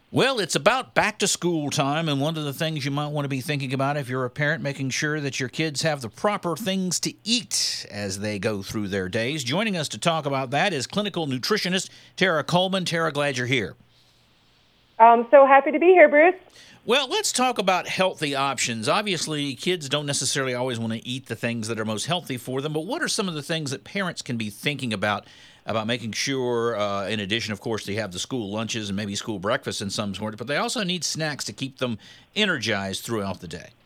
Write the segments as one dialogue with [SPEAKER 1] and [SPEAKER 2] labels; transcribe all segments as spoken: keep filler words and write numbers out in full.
[SPEAKER 1] Well, it's about back to school time, and one of the things you might want to be thinking about if you're a parent, making sure that your kids have the proper things to eat as they go through their days. Joining us to talk about that is clinical nutritionist Tara Coleman. Tara, glad you're here.
[SPEAKER 2] I'm so happy to be here, Bruce.
[SPEAKER 1] Well, let's talk about healthy options. Obviously, kids don't necessarily always want to eat the things that are most healthy for them, but what are some of the things that parents can be thinking about about making sure, uh, in addition, of course, they have the school lunches and maybe school breakfast in some sort, but they also need snacks to keep them energized throughout the day?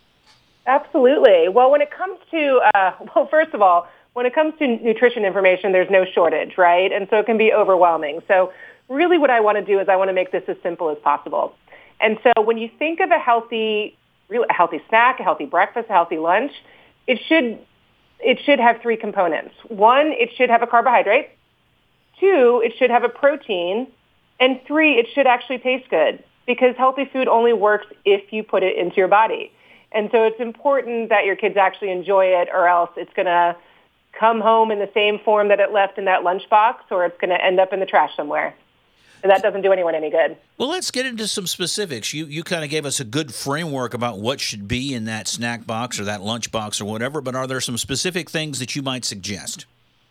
[SPEAKER 2] Absolutely. Well, when it comes to, uh, well, first of all, when it comes to nutrition information, there's no shortage, right? And so it can be overwhelming. So really what I want to do is I want to make this as simple as possible. And so when you think of a healthy, real, a healthy snack, a healthy breakfast, a healthy lunch, it should it should have three components. One, it should have a carbohydrate. Two, it should have a protein. And three, it should actually taste good, because healthy food only works if you put it into your body. And so it's important that your kids actually enjoy it, or else it's going to come home in the same form that it left in that lunchbox, or it's going to end up in the trash somewhere. And that doesn't do anyone any good.
[SPEAKER 1] Well, let's get into some specifics. You you kind of gave us a good framework about what should be in that snack box or that lunch box or whatever, but are there some specific things that you might suggest?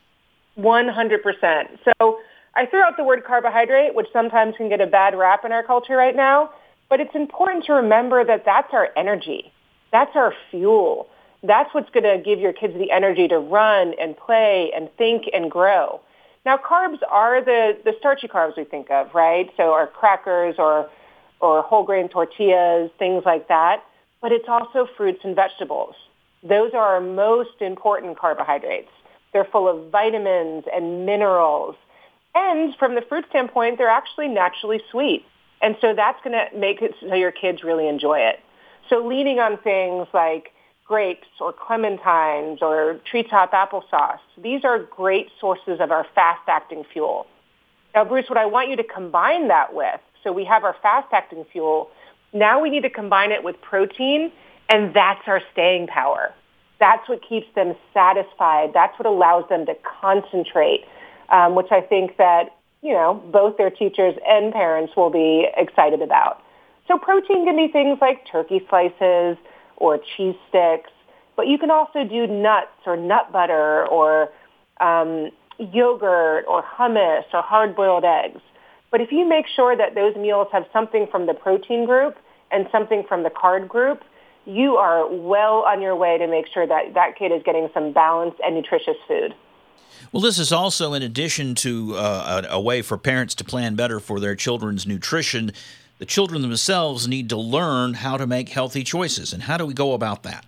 [SPEAKER 2] one hundred percent. So I threw out the word carbohydrate, which sometimes can get a bad rap in our culture right now, but it's important to remember that that's our energy. That's our fuel. That's what's going to give your kids the energy to run and play and think and grow. Now, carbs are the, the starchy carbs we think of, right? So our crackers or or whole grain tortillas, things like that. But it's also fruits and vegetables. Those are our most important carbohydrates. They're full of vitamins and minerals. And from the fruit standpoint, they're actually naturally sweet. And so that's going to make it so your kids really enjoy it. So leaning on things like grapes or clementines or treetop applesauce, these are great sources of our fast-acting fuel. Now, Bruce, what I want you to combine that with, so we have our fast-acting fuel, now we need to combine it with protein, and that's our staying power. That's what keeps them satisfied. That's what allows them to concentrate, um, which I think that, you know, both their teachers and parents will be excited about. So protein can be things like turkey slices or cheese sticks, but you can also do nuts or nut butter or um, yogurt or hummus or hard-boiled eggs. But if you make sure that those meals have something from the protein group and something from the carb group, you are well on your way to make sure that that kid is getting some balanced and nutritious food.
[SPEAKER 1] Well, this is also in addition to uh, a, a way for parents to plan better for their children's nutrition. The children themselves need to learn how to make healthy choices. And how do we go about that?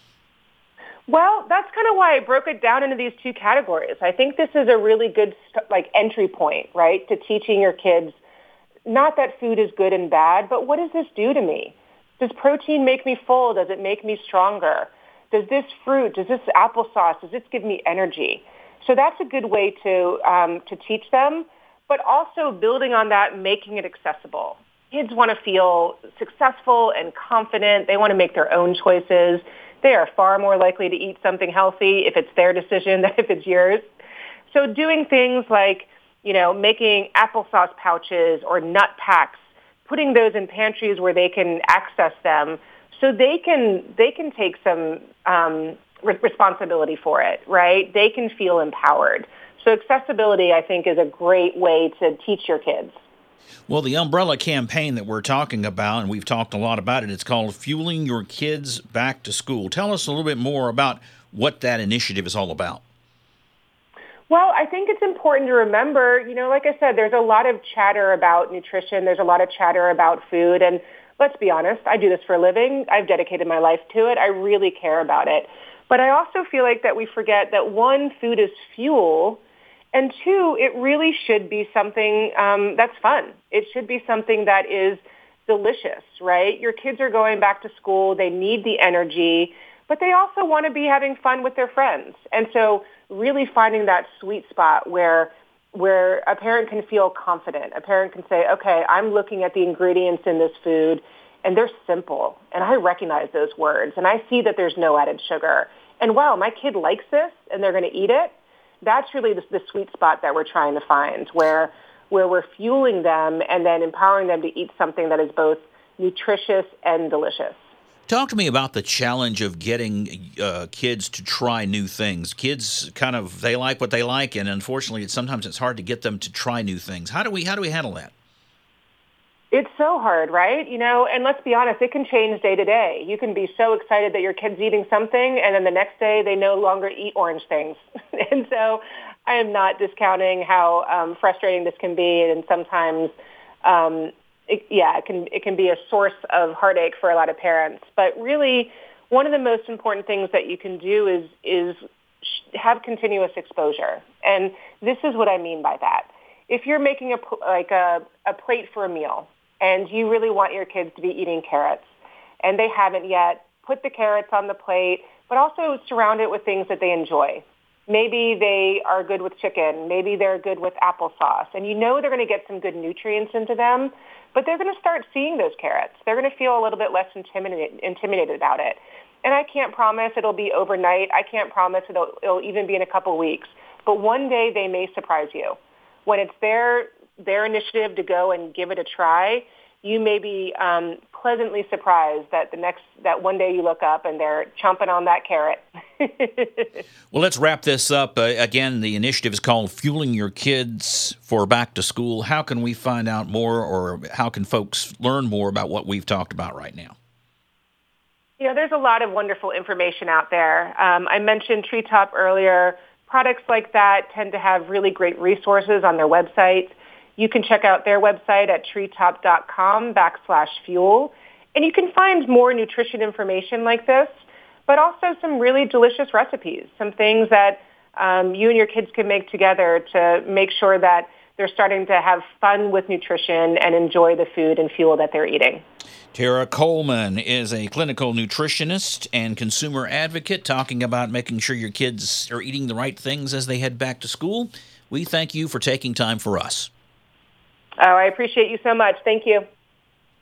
[SPEAKER 2] Well, that's kind of why I broke it down into these two categories. I think this is a really good like entry point, right, to teaching your kids not that food is good and bad, but what does this do to me? Does protein make me full? Does it make me stronger? Does this fruit, does this applesauce, does this give me energy? So that's a good way to um, to teach them, but also building on that, making it accessible. Kids want to feel successful and confident. They want to make their own choices. They are far more likely to eat something healthy if it's their decision than if it's yours. So doing things like, you know, making applesauce pouches or nut packs, putting those in pantries where they can access them so they can they can take some um, re- responsibility for it, right? They can feel empowered. So accessibility, I think, is a great way to teach your kids.
[SPEAKER 1] Well, the umbrella campaign that we're talking about, and we've talked a lot about it, it's called Fueling Your Kids Back to School. Tell us a little bit more about what that initiative is all about.
[SPEAKER 2] Well, I think it's important to remember, you know, like I said, there's a lot of chatter about nutrition. There's a lot of chatter about food. And let's be honest, I do this for a living. I've dedicated my life to it. I really care about it. But I also feel like that we forget that, one, food is fuel. And two, it really should be something um, that's fun. It should be something that is delicious, right? Your kids are going back to school. They need the energy, but they also want to be having fun with their friends. And so really finding that sweet spot where where a parent can feel confident. A parent can say, okay, I'm looking at the ingredients in this food, and they're simple, and I recognize those words, and I see that there's no added sugar. And wow, my kid likes this, and they're going to eat it. That's really the, the sweet spot that we're trying to find, where where we're fueling them and then empowering them to eat something that is both nutritious and delicious.
[SPEAKER 1] Talk to me about the challenge of getting uh, kids to try new things. Kids kind of, they like what they like, and unfortunately, it's, sometimes it's hard to get them to try new things. How do we how do we handle that?
[SPEAKER 2] It's so hard, right? You know, and let's be honest, it can change day to day. You can be so excited that your kid's eating something, and then the next day they no longer eat orange things. And so I am not discounting how um, frustrating this can be, and sometimes um, It, yeah, it can it can be a source of heartache for a lot of parents. But really, one of the most important things that you can do is is have continuous exposure. And this is what I mean by that. If you're making a like a, a plate for a meal, and you really want your kids to be eating carrots, and they haven't yet, put the carrots on the plate, but also surround it with things that they enjoy. Maybe they are good with chicken. Maybe they're good with applesauce. And you know they're going to get some good nutrients into them, but they're going to start seeing those carrots. They're going to feel a little bit less intimidated, intimidated about it. And I can't promise it'll be overnight. I can't promise it'll, it'll even be in a couple weeks. But one day they may surprise you. When it's their, their initiative to go and give it a try, you may be um, pleasantly surprised that the next that one day you look up and they're chomping on that carrot.
[SPEAKER 1] Well, let's wrap this up. Uh, again, the initiative is called Fueling Your Kids for Back to School. How can we find out more, or how can folks learn more about what we've talked about right now?
[SPEAKER 2] You know, there's a lot of wonderful information out there. Um, I mentioned Treetop earlier. Products like that tend to have really great resources on their website. You can check out their website at treetop.com backslash fuel. And you can find more nutrition information like this, but also some really delicious recipes, some things that um, you and your kids can make together to make sure that they're starting to have fun with nutrition and enjoy the food and fuel that they're eating.
[SPEAKER 1] Tara Coleman is a clinical nutritionist and consumer advocate, talking about making sure your kids are eating the right things as they head back to school. We thank you for taking time for us.
[SPEAKER 2] Oh, I appreciate you so much. Thank you.